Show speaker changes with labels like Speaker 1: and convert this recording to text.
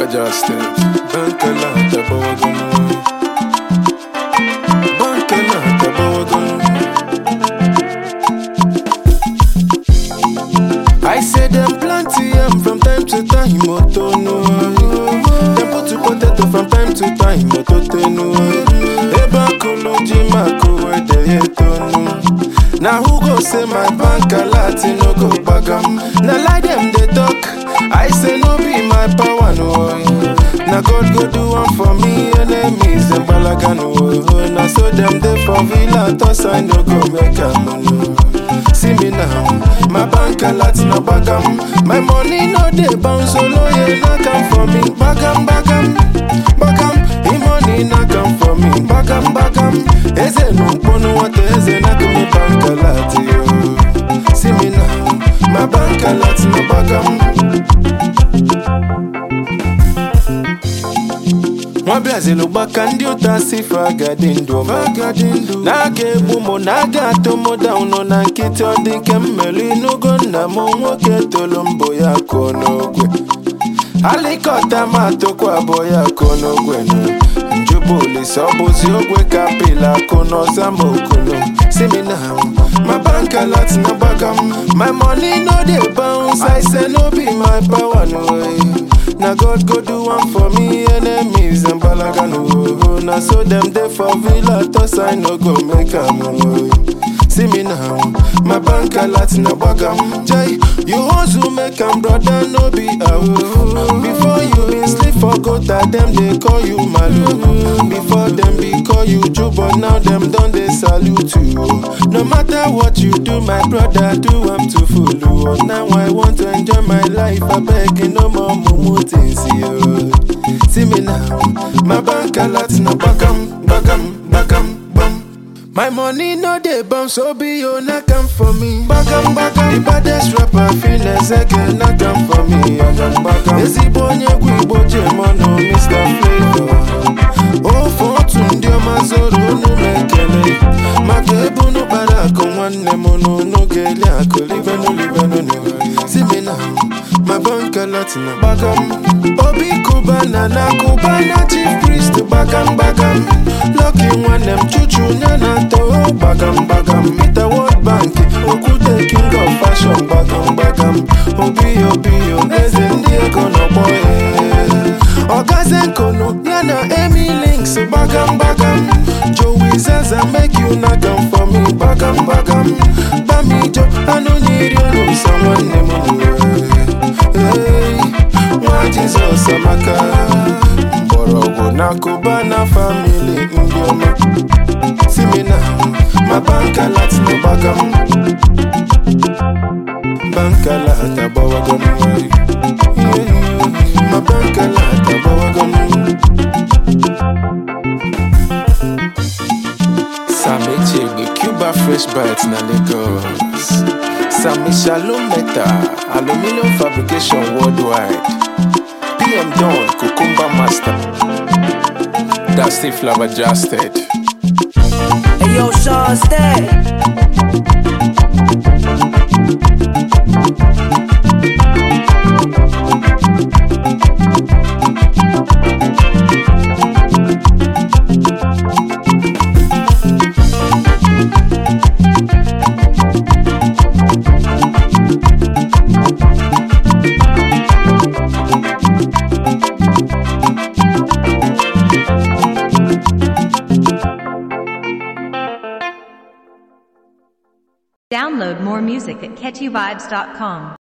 Speaker 1: Flabbergasted. Bankala tabawagono. Bankala tabawagono. I say them plenty from time to time, motono. Them put to potato from time to time, mototeno. Eba koloji mako edeyetono. Now who go say my bank a Latino go bagam? Now like them they talk, I say no be my power no. Now God go do one for me, enemies and balagano. Now so them they for villa, toss I no go make a money. See me now, my bank a Latino bagam. My money no they bounce solo, yeah, not come for me. Bagam, bagam, bagam. He money not come for me. Bagam, bagam. Eze no pono what eze na come bank a Latino. See me now, my bank a Latino bagam. Mwabiazi lubaka ndio tasifa gadindo. Nage bumo nage atomo dauno na kiti odinke mmeli nugo na mwoke tolombo ya konogwe. Alikota mato kwa boya konogwe no. Njubuli sobuzi ogwe kapila kono zamokuno. See me now, my bank a Latino bagam. My money no dey bounce, I say no be my power no way. Now God go do one for me, enemies and balagano. Now so them they for villa, toss I no go make a money. See me now, my bank a Latino bagam. Jay, you also make a brother no be out. Before you been sleep for gota, them they call you Malu. Before them be call you Joe, but now them done they salute you. No matter what you do, my brother, do I'm too full. Now I want to enjoy my life, I beg no more mumu things here. See me now, my bank a Latino bagam, bagam, bagam, bam. My money no dey bounce, so be you not come for me. Bagam, bagam. The baddest rapper feelings again not come for me. Bagam, bagam. Ezi bonye gwiboje mono Mr. Flavor. Oh for tundio mazoro no mekele. Makebu no barako wanne mono no gele ako live no. See me now, my bank a Latino bagam. Obi Kubana na Kubana chief priest bagam, bagam. Lucky one them chuchu nana to bagam, bagam. Peter World Bank, Okute king of fashion bagam, bagam. Obi, Ezen Diego no boy. Ogazen kono, yana Amy Links bagam, bagam. Joey Zaza make you not come for me bagam, bagam. Bami Jo, I no need you no someone name. Hey, what is Osamaka? Borogo na Kubana family Indioma. See me now, my bank a Latino bagam. Bank a Lata bawagam. My bank a Lata bawagam. Same Chegbe, Cuba Fresh Bites na Lagos. Same Shalom Meta, Aluminium Fabrication Worldwide. PM Dawn, Cucumber Master. That's the Flabbergasted.
Speaker 2: Hey yo, Sean Stay.
Speaker 3: Download more music at catchyvibes.com.